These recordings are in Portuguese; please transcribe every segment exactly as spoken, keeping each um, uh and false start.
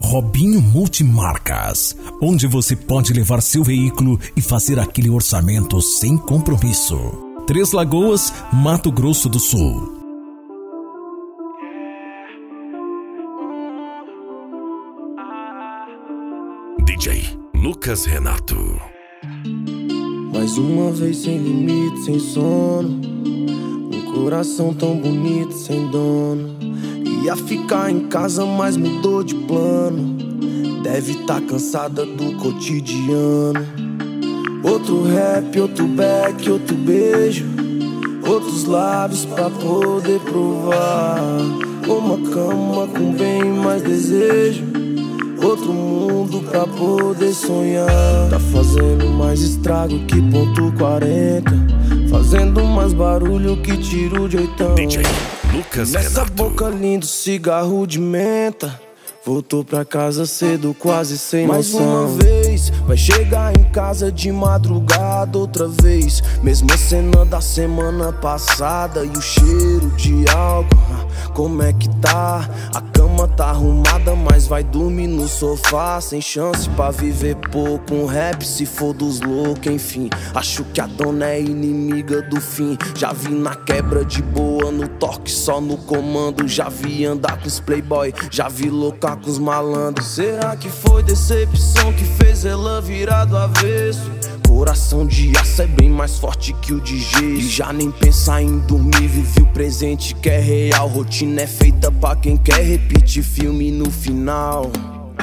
Robinho Multimarcas, onde você pode levar seu veículo e fazer aquele orçamento sem compromisso. Três Lagoas, Mato Grosso do Sul. D J Lucas Renato. Mais uma vez sem limite, sem sono. Um coração tão bonito, sem dono. Ia ficar em casa, mas mudou de plano. Deve tá cansada do cotidiano. Outro rap, outro back, outro beijo. Outros lábios pra poder provar. Uma cama com bem mais desejo. Outro mundo pra poder sonhar. Tá fazendo mais estrago que ponto quarenta. Fazendo mais barulho que tiro de oitão. D J Lucas Nessa Renato. boca lindo, cigarro de menta. Voltou pra casa cedo, quase sem mais noção. Mais uma vez, vai chegar em casa de madrugada outra vez. Mesma cena da semana passada. E o cheiro de álcool, como é que tá? A cama tá arrumada, mas vai dormir no sofá. Sem chance pra viver pouco. Um rap se for dos loucos, enfim. Acho que a dona é inimiga do fim. Já vi na quebra de boa, no toque só no comando. Já vi andar com os playboy, já vi louca com os malandros. Será que foi decepção que fez ela virar do avesso? Coração de aço é bem mais forte que o de gesso. E já nem pensar em dormir, vive o presente que é real. Rotina é feita pra quem quer repetir filme no final.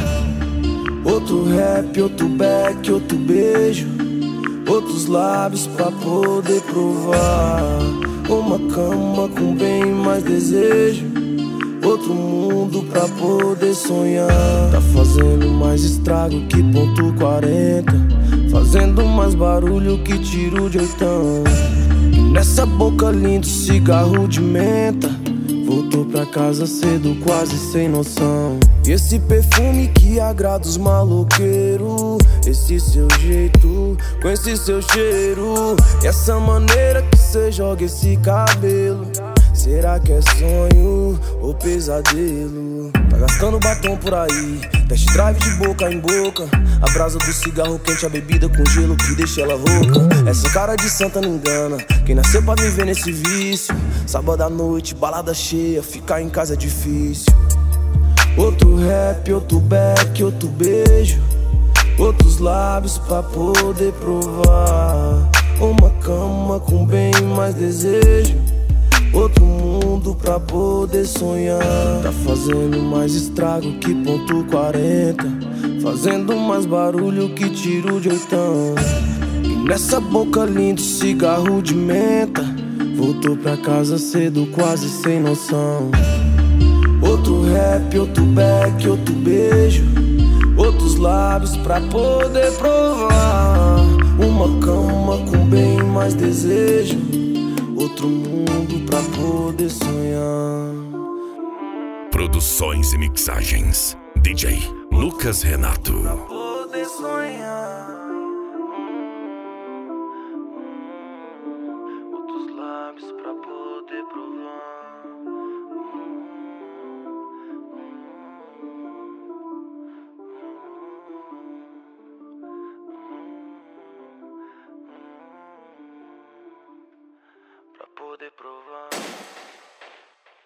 Outro rap, outro back, outro beijo. Outros lábios pra poder provar. Uma cama com bem mais desejo. Outro mundo pra poder sonhar. Tá fazendo mais estrago que ponto quarenta. Fazendo mais barulho que tiro de oitão. E nessa boca lindo, cigarro de menta. Voltou pra casa cedo, quase sem noção. E esse perfume que agrada os maloqueiros. Esse seu jeito, com esse seu cheiro. E essa maneira que cê joga esse cabelo. Será que é sonho ou pesadelo? Tá gastando batom por aí, test drive de boca em boca. A brasa do cigarro quente, a bebida com gelo que deixa ela rouca. Essa cara de santa não engana, quem nasceu pra viver nesse vício. Sábado à noite, balada cheia, ficar em casa é difícil. Outro rap, outro back, outro beijo. Outros lábios pra poder provar. Uma cama com bem mais desejo. Outro mundo pra poder sonhar. Tá fazendo mais estrago que ponto quarenta. Fazendo mais barulho que tiro de oitão. E nessa boca lindo, cigarro de menta. Voltou pra casa cedo, quase sem noção. Outro rap, outro back, outro beijo. Outros lábios pra poder provar. Uma cama com bem mais desejo. Outro mundo pra poder sonhar. Produções e mixagens D J Lucas Renato.